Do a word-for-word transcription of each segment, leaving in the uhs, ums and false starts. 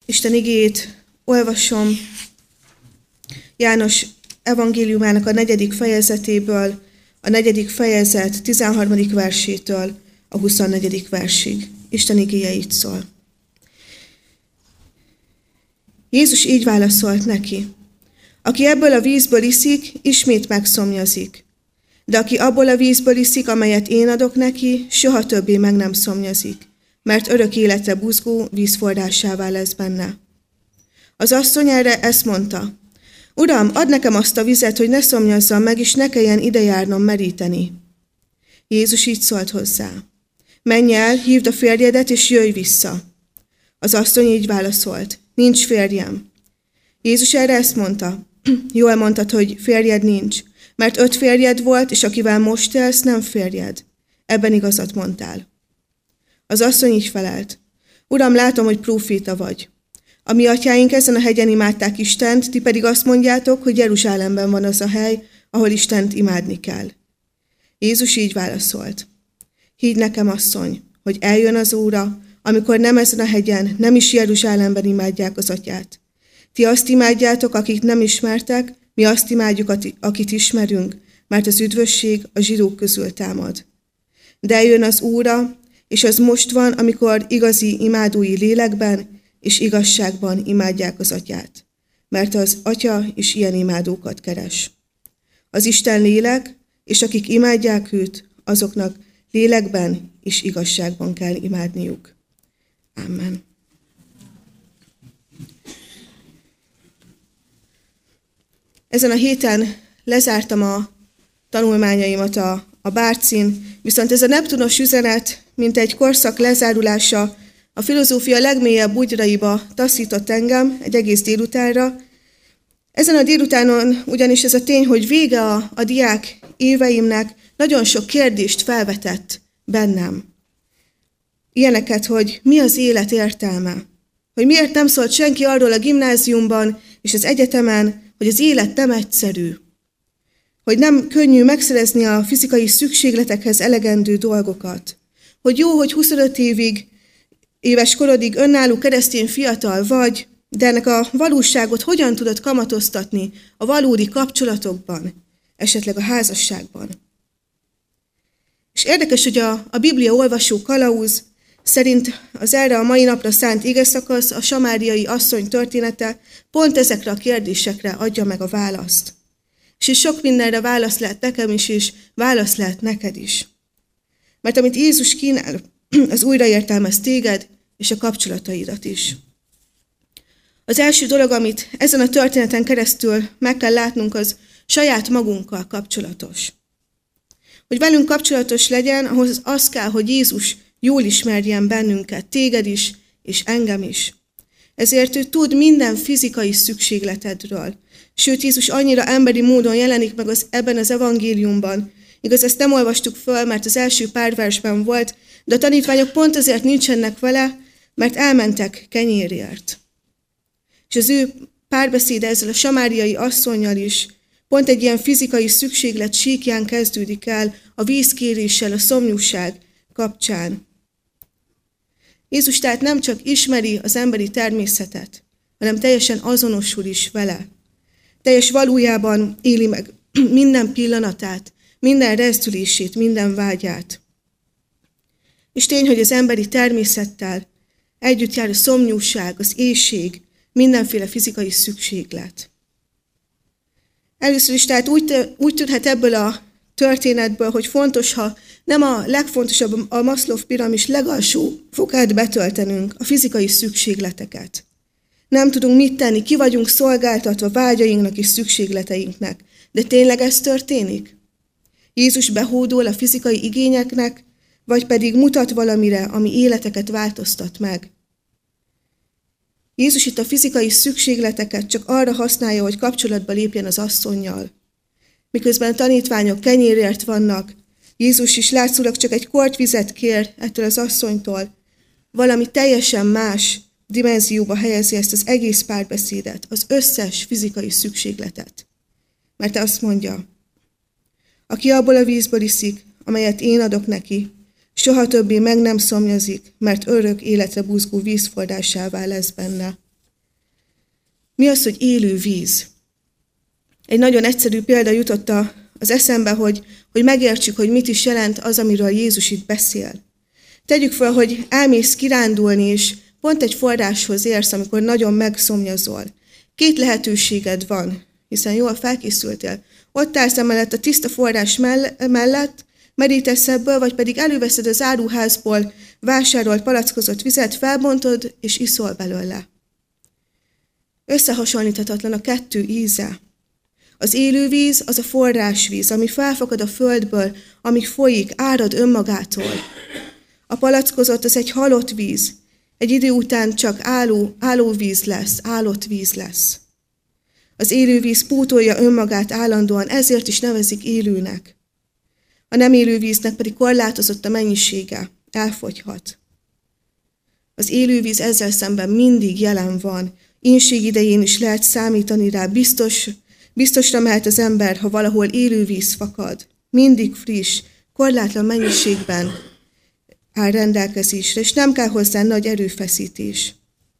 Isten igéjét olvasom János evangéliumának a negyedik fejezetéből, a negyedik fejezet tizenharmadik versétől a huszonnegyedik versig. Isten igéje így szól. Jézus így válaszolt neki: aki ebből a vízből iszik, ismét megszomjazik. De aki abból a vízből iszik, amelyet én adok neki, soha többé meg nem szomjazik, mert örök életre buzgó vízforrásává lesz benne. Az asszony erre ezt mondta: Uram, add nekem azt a vizet, hogy ne szomjazzam meg, és ne kelljen idejárnom meríteni. Jézus így szólt hozzá: menj el, hívd a férjedet, és jöjj vissza. Az asszony így válaszolt: nincs férjem. Jézus erre ezt mondta: jól mondtad, hogy férjed nincs, mert öt férjed volt, és akivel most élsz, nem férjed. Ebben igazat mondtál. Az asszony így felelt: Uram, látom, hogy próféta vagy. A mi atyáink ezen a hegyen imádták Istent, ti pedig azt mondjátok, hogy Jeruzsálemben van az a hely, ahol Istent imádni kell. Jézus így válaszolt: higgy nekem, asszony, hogy eljön az óra, amikor nem ezen a hegyen, nem is Jeruzsálemben imádják az atyát. Ti azt imádjátok, akik nem ismertek, mi azt imádjuk, akit ismerünk, mert az üdvösség a zsidók közül támad. De eljön az óra, és az most van, amikor igazi imádói lélekben és igazságban imádják az atyát, mert az atya is ilyen imádókat keres. Az Isten lélek, és akik imádják őt, azoknak lélekben és igazságban kell imádniuk. Amen. Ezen a héten lezártam a tanulmányaimat a, a Bárcin, viszont ez a neptunos üzenet, mint egy korszak lezárulása, a filozófia legmélyebb bugyraiba taszított engem egy egész délutánra. Ezen a délutánon ugyanis ez a tény, hogy vége a, a diák éveimnek, nagyon sok kérdést felvetett bennem. Ilyeneket, hogy mi az élet értelme, hogy miért nem szólt senki arról a gimnáziumban és az egyetemen, hogy az élet nem egyszerű, hogy nem könnyű megszerezni a fizikai szükségletekhez elegendő dolgokat, hogy jó, hogy huszonöt évig, éves korodig önálló keresztény fiatal vagy, de ennek a valóságot hogyan tudod kamatoztatni a valódi kapcsolatokban, esetleg a házasságban. És érdekes, hogy a, a Biblia olvasó kalauz szerint az erre a mai napra szánt igeszakasz, a samáriai asszony története pont ezekre a kérdésekre adja meg a választ. És sok mindenre válasz lehet nekem is, és válasz lehet neked is. Mert amit Jézus kínál, az újraértelmez téged és a kapcsolataidat is. Az első dolog, amit ezen a történeten keresztül meg kell látnunk, az saját magunkkal kapcsolatos. Hogy velünk kapcsolatos legyen, ahhoz az kell, hogy Jézus jól ismerjen bennünket, téged is, és engem is. Ezért ő tud minden fizikai szükségletedről. Sőt, Jézus annyira emberi módon jelenik meg az, ebben az evangéliumban. Igaz, ezt nem olvastuk föl, mert az első pár versben volt, de a tanítványok pont azért nincsenek vele, mert elmentek kenyérért. És az ő párbeszéde ezzel a samáriai asszonnyal is pont egy ilyen fizikai szükséglet síkján kezdődik el, a vízkéréssel, a szomjúság kapcsán. Jézus tehát nem csak ismeri az emberi természetet, hanem teljesen azonosul is vele. Teljes valójában éli meg minden pillanatát, minden rezdülését, minden vágyát. És tény, hogy az emberi természettel együtt jár a szomjúság, az éhség, mindenféle fizikai szükséglet. Először is tehát úgy, úgy tűnhet ebből a történetből, hogy fontos, ha nem a legfontosabb, a Maslow piramis legalsó fokát betöltenünk, a fizikai szükségleteket. Nem tudunk mit tenni, ki vagyunk szolgáltatva vágyainknak és szükségleteinknek. De tényleg ez történik? Jézus behódol a fizikai igényeknek, vagy pedig mutat valamire, ami életeket változtat meg? Jézus itt a fizikai szükségleteket csak arra használja, hogy kapcsolatba lépjen az asszonnyal. Miközben a tanítványok kenyérért vannak, Jézus is látszólag csak egy korty vizet kér ettől az asszonytól. Valami teljesen más dimenzióba helyezi ezt az egész párbeszédet, az összes fizikai szükségletet. Mert azt mondja: aki abból a vízből iszik, amelyet én adok neki, soha többé meg nem szomjazik, mert örök életre buzgó vízforrásává lesz benne. Mi az, hogy élő víz? Egy nagyon egyszerű példa jutott az eszembe, hogy, hogy megértsük, hogy mit is jelent az, amiről Jézus itt beszél. Tegyük fel, hogy elmész kirándulni, és pont egy forráshoz érsz, amikor nagyon megszomjazol. Két lehetőséged van, hiszen jól felkészültél. Ott állsz emellett a tiszta forrás mellett, merítesz ebből, vagy pedig előveszed az áruházból vásárolt palackozott vizet, felbontod, és iszol belőle. Összehasonlíthatatlan a kettő íze. Az élő víz az a forrásvíz, ami felfakad a földből, ami folyik, árad önmagától. A palackozott az egy halott víz, egy idő után csak álló, álló víz lesz, állott víz lesz. Az élő víz pótolja önmagát állandóan, ezért is nevezik élőnek. A nem élő víznek pedig korlátozott a mennyisége, elfogyhat. Az élő víz ezzel szemben mindig jelen van, ínség idején is lehet számítani rá, biztos, biztosra mehet az ember, ha valahol élő víz fakad. Mindig friss, korlátlan mennyiségben áll rendelkezésre, és nem kell hozzá nagy erőfeszítés.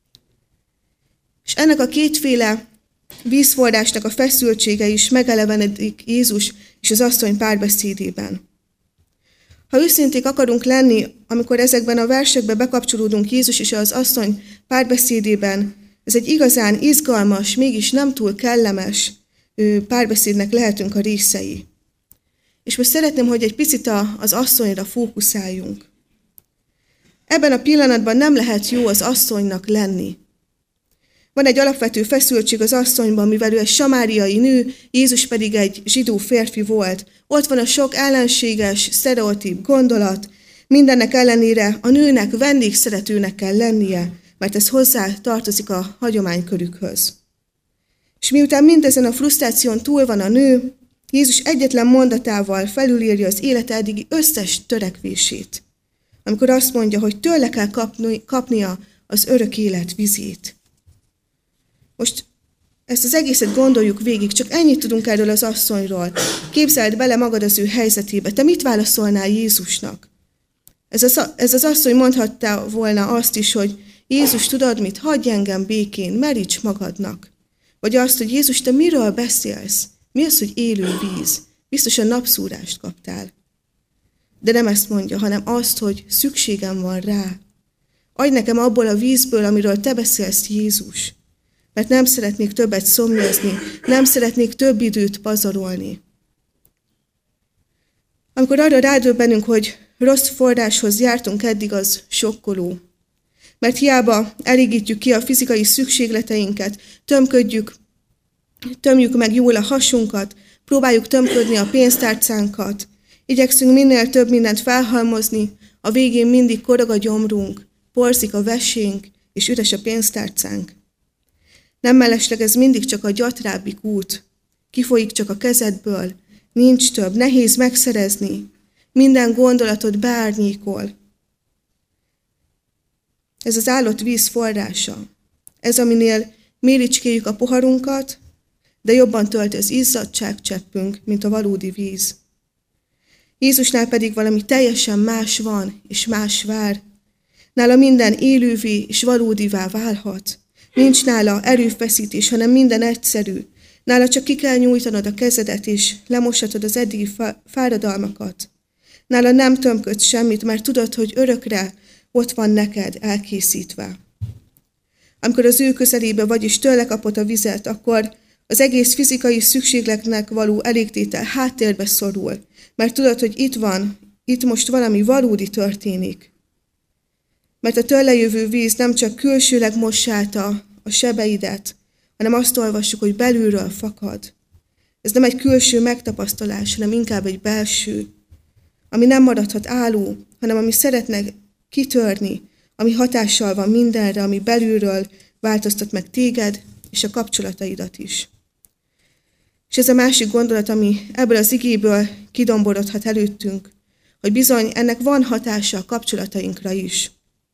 És ennek a kétféle vízforrásnak a feszültsége is megelevenedik Jézus és az asszony párbeszédében. Ha őszinték akarunk lenni, amikor ezekben a versekbe bekapcsolódunk Jézus és az asszony párbeszédében, ez egy igazán izgalmas, mégis nem túl kellemes párbeszédnek lehetünk a részei. És most szeretném, hogy egy picit az asszonyra fókuszáljunk. Ebben a pillanatban nem lehet jó az asszonynak lenni. Van egy alapvető feszültség az asszonyban, mivel ő egy samáriai nő, Jézus pedig egy zsidó férfi volt. Ott van a sok ellenséges, sztereotíp gondolat, mindennek ellenére a nőnek vendégszeretőnek kell lennie, mert ez hozzá tartozik a hagyománykörükhöz. És miután mindezen a frusztráción túl van a nő, Jézus egyetlen mondatával felülírja az élete eddigi összes törekvését, amikor azt mondja, hogy tőle kell kapni, kapnia az örök élet vizét. Most ezt az egészet gondoljuk végig, csak ennyit tudunk erről az asszonyról. Képzeld bele magad az ő helyzetébe. Te mit válaszolnál Jézusnak? Ez az, ez az asszony mondhatta volna azt is, hogy Jézus, tudod mit, hagyj engem békén, meríts magadnak. Vagy azt, hogy Jézus, te miről beszélsz? Mi az, hogy élő víz? Biztosan napszúrást kaptál. De nem ezt mondja, hanem azt, hogy szükségem van rá. Adj nekem abból a vízből, amiről te beszélsz, Jézus. Mert nem szeretnék többet szomjazni, nem szeretnék több időt pazarolni. Amikor arra rádöbbenünk, hogy rossz forráshoz jártunk eddig, az sokkoló. Mert hiába elégítjük ki a fizikai szükségleteinket, tömködjük, tömjük meg jól a hasunkat, próbáljuk tömködni a pénztárcánkat, igyekszünk minél több mindent felhalmozni, a végén mindig korog a gyomrunk, porzik a vesénk, és üres a pénztárcánk. Nem mellesleg ez mindig csak a gyatrábbik út, kifolyik csak a kezedből, nincs több, nehéz megszerezni, minden gondolatot beárnyékol. Ez az állott víz forrása. Ez, aminél méricskéljük a poharunkat, de jobban tölt az izzadságcseppünk, mint a valódi víz. Jézusnál pedig valami teljesen más van, és más vár. Nála minden élővé és valódivá válhat. Nincs nála erőfeszítés, hanem minden egyszerű. Nála csak ki kell nyújtanod a kezedet, és lemoshatod az eddigi fáradalmakat. Nála nem tömködsz semmit, mert tudod, hogy örökre ott van neked elkészítve. Amikor az ő közelébe vagy és tőle kapod a vizet, akkor az egész fizikai szükségletnek való elégtétel háttérbe szorul, mert tudod, hogy itt van, itt most valami valódi történik. Mert a tőle jövő víz nem csak külsőleg mossálta a sebeidet, hanem azt olvassuk, hogy belülről fakad. Ez nem egy külső megtapasztalás, hanem inkább egy belső, ami nem maradhat álló, hanem ami szeretne kitörni, ami hatással van mindenre, ami belülről változtat meg téged és a kapcsolataidat is. És ez a másik gondolat, ami ebből az igéből kidomborodhat előttünk, hogy bizony ennek van hatása a kapcsolatainkra is.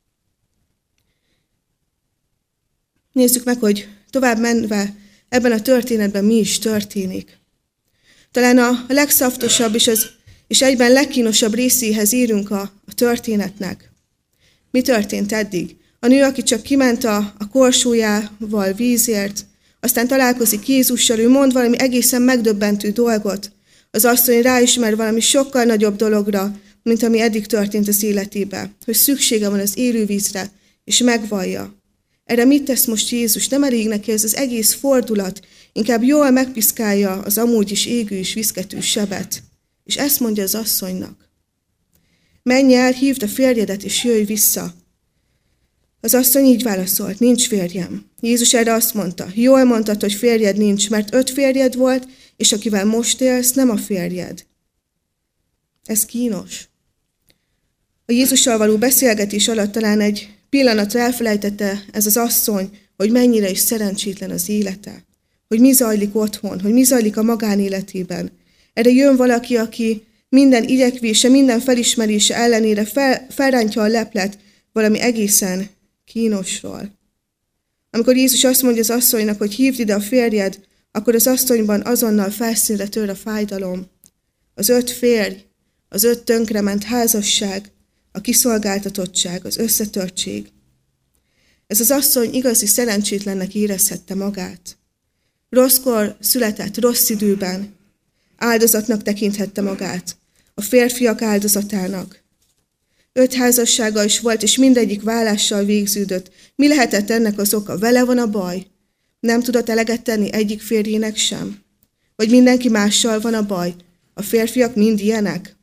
Nézzük meg, hogy tovább menve ebben a történetben mi is történik. Talán a legszaftosabb és, az, és egyben legkínosabb részéhez érünk a, a történetnek. Mi történt eddig? A nő, aki csak kiment a, a korsójával vízért, Aztán találkozik Jézussal, ő mond valami egészen megdöbbentő dolgot. Az asszony ráismer valami sokkal nagyobb dologra, mint ami eddig történt az életébe, hogy szüksége van az élő vízre, és megvallja. Erre mit tesz most Jézus? Nem elég neki ez az egész fordulat, inkább jól megpiszkálja az amúgy is égő és viszkető sebet. És ezt mondja az asszonynak. Menj el, hívd a férjedet, és jöjj vissza. Az asszony így válaszolt, nincs férjem. Jézus erre azt mondta, jól mondtad, hogy férjed nincs, mert öt férjed volt, és akivel most élsz, nem a férjed. Ez kínos. A Jézussal való beszélgetés alatt talán egy pillanatra elfelejtette ez az asszony, hogy mennyire is szerencsétlen az élete, hogy mi zajlik otthon, hogy mi zajlik a magánéletében. Erre jön valaki, aki minden igyekvése, minden felismerése ellenére fel, felrántja a leplet valami egészen kínosról. Amikor Jézus azt mondja az asszonynak, hogy hívd ide a férjed, akkor az asszonyban azonnal felszínre tör a fájdalom. Az öt férj, az öt tönkrement házasság, a kiszolgáltatottság, az összetörtség. Ez az asszony igazi szerencsétlennek érezhette magát. Rosszkor született, rossz időben. Áldozatnak tekinthette magát, a férfiak áldozatának. Öt házassága is volt, és mindegyik vállással végződött. Mi lehetett ennek az oka? Vele van a baj? Nem tudott eleget tenni egyik férjének sem? Vagy mindenki mással van a baj? A férfiak mind ilyenek?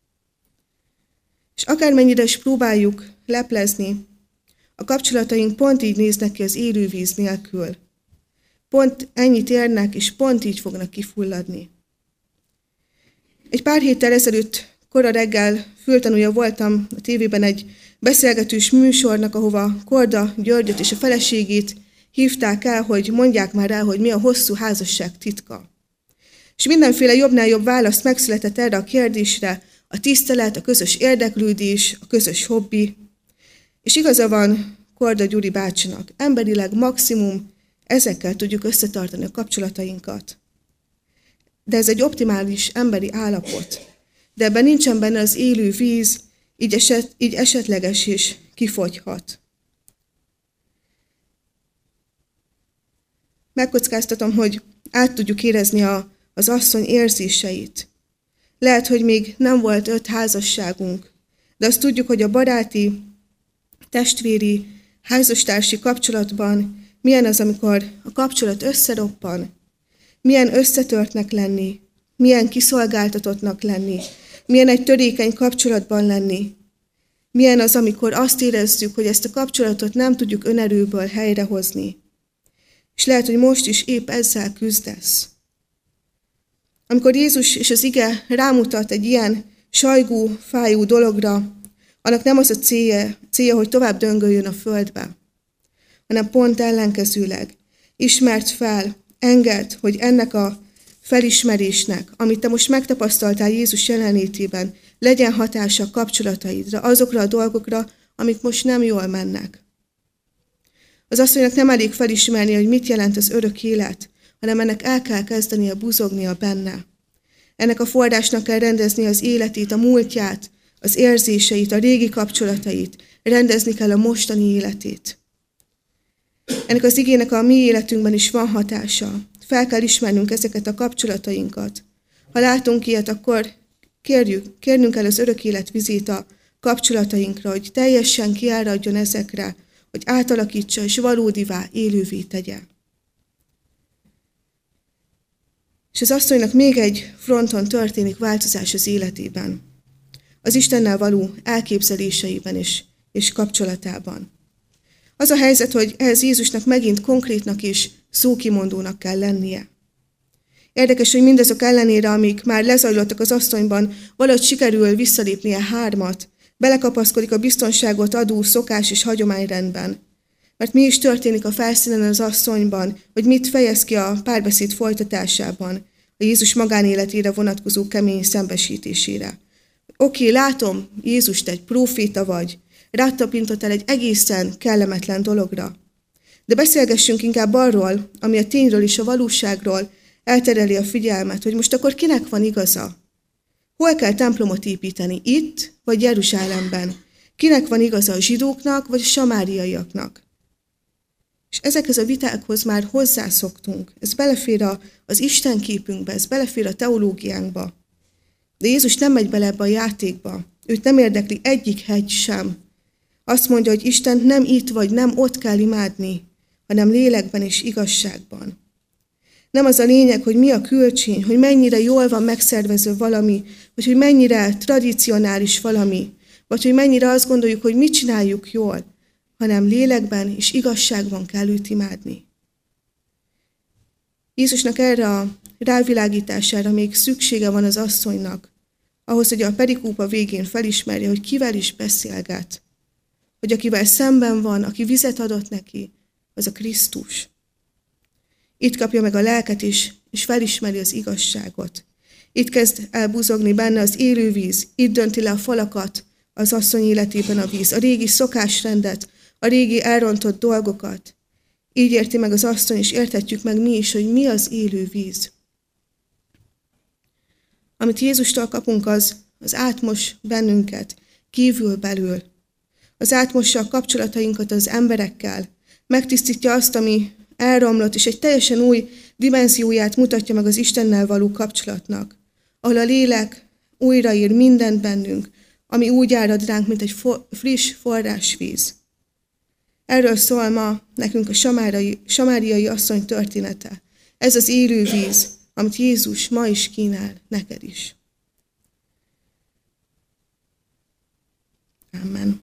És akármennyire is próbáljuk leplezni, a kapcsolataink pont így néznek ki az élő víz nélkül. Pont ennyit érnek, és pont így fognak kifulladni. Egy pár héttel ezelőtt kora reggel fültanúja voltam a tévében egy beszélgetős műsornak, ahova Korda Györgyöt és a feleségét hívták el, hogy mondják már el, hogy mi a hosszú házasság titka. És mindenféle jobbnál jobb választ megszületett erre a kérdésre, a tisztelet, a közös érdeklődés, a közös hobbi. És igaza van Korda Gyuri bácsinak, emberileg maximum ezekkel tudjuk összetartani a kapcsolatainkat. De ez egy optimális emberi állapot. De ebben nincsen benne az élő víz, így, eset, így esetleges is kifogyhat. Megkockáztatom, hogy át tudjuk érezni a, az asszony érzéseit. Lehet, hogy még nem volt öt házasságunk, de azt tudjuk, hogy a baráti, testvéri, házastársi kapcsolatban milyen az, amikor a kapcsolat összeroppan, milyen összetörtnek lenni, milyen kiszolgáltatottnak lenni, milyen egy törékeny kapcsolatban lenni, milyen az, amikor azt érezzük, hogy ezt a kapcsolatot nem tudjuk önerőből helyrehozni. És lehet, hogy most is épp ezzel küzdesz. Amikor Jézus és az ige rámutat egy ilyen sajgó, fájó dologra, annak nem az a célja, célja, hogy tovább döngöljön a földbe, hanem pont ellenkezőleg ismert fel, engedd, hogy ennek a felismerésnek, amit te most megtapasztaltál Jézus jelenlétében, legyen hatása a kapcsolataidra, azokra a dolgokra, amik most nem jól mennek. Az asszonynak nem elég felismerni, hogy mit jelent az örök élet, hanem ennek el kell kezdenie buzognia benne. Ennek a forrásnak kell rendezni az életét, a múltját, az érzéseit, a régi kapcsolatait, rendezni kell a mostani életét. Ennek az igének a mi életünkben is van hatása. Fel kell ismernünk ezeket a kapcsolatainkat. Ha látunk ilyet, akkor kérjük, kérnünk el az örök élet vizét a kapcsolatainkra, hogy teljesen kiáradjon ezekre, hogy átalakítsa és valódivá, élővé tegye. És az asszonynak még egy fronton történik változás az életében. Az Istennel való elképzeléseiben is, és kapcsolatában. Az a helyzet, hogy ehhez Jézusnak megint konkrétnak és szókimondónak kell lennie. Érdekes, hogy mindazok ellenére, amik már lezajlottak az asszonyban, valahogy sikerül visszalépnie hármat, belekapaszkodik a biztonságot adó szokás és hagyományrendben. Mert mi is történik a felszínen az asszonyban, hogy mit fejez ki a párbeszéd folytatásában, a Jézus magánéletére vonatkozó kemény szembesítésére. Oké, okay, látom, Jézus, te egy próféta vagy, rád tapintottál egy egészen kellemetlen dologra. De beszélgessünk inkább arról, ami a tényről és a valóságról eltereli a figyelmet, hogy most akkor kinek van igaza? Hol kell templomot építeni? Itt vagy Jeruzsálemben? Kinek van igaza, a zsidóknak vagy a samáriaiaknak? És ezekhez a vitákhoz már hozzászoktunk. Ez belefér a, az Isten képünkbe, ez belefér a teológiánkba. De Jézus nem megy bele ebbe a játékba. Őt nem érdekli egyik hegy sem. Azt mondja, hogy Isten nem itt vagy, nem ott kell imádni, hanem lélekben és igazságban. Nem az a lényeg, hogy mi a külcsíny, hogy mennyire jól van megszervező valami, vagy hogy mennyire tradicionális valami, vagy hogy mennyire azt gondoljuk, hogy mit csináljuk jól, hanem lélekben és igazságban kell őt imádni. Jézusnak erre a rávilágítására még szüksége van az asszonynak, ahhoz, hogy a perikópa végén felismerje, hogy kivel is beszélget, hogy akivel szemben van, aki vizet adott neki, az a Krisztus. Itt kapja meg a lelket is, és felismeri az igazságot. Itt kezd el buzogni benne az élő víz, itt dönti le a falakat az asszony életében a víz, a régi szokásrendet, a régi elrontott dolgokat. Így érti meg az asszony, és érthetjük meg mi is, hogy mi az élő víz. Amit Jézustól kapunk, az, az átmos bennünket, kívül belül. Az átmossa a kapcsolatainkat az emberekkel, megtisztítja azt, ami elromlott, és egy teljesen új dimenzióját mutatja meg az Istennel való kapcsolatnak, ahol a lélek újraír mindent bennünk, ami úgy árad ránk, mint egy for, friss forrásvíz. Erről szól ma nekünk a samáriai, samáriai asszony története. Ez az élő víz, amit Jézus ma is kínál neked is. Amen.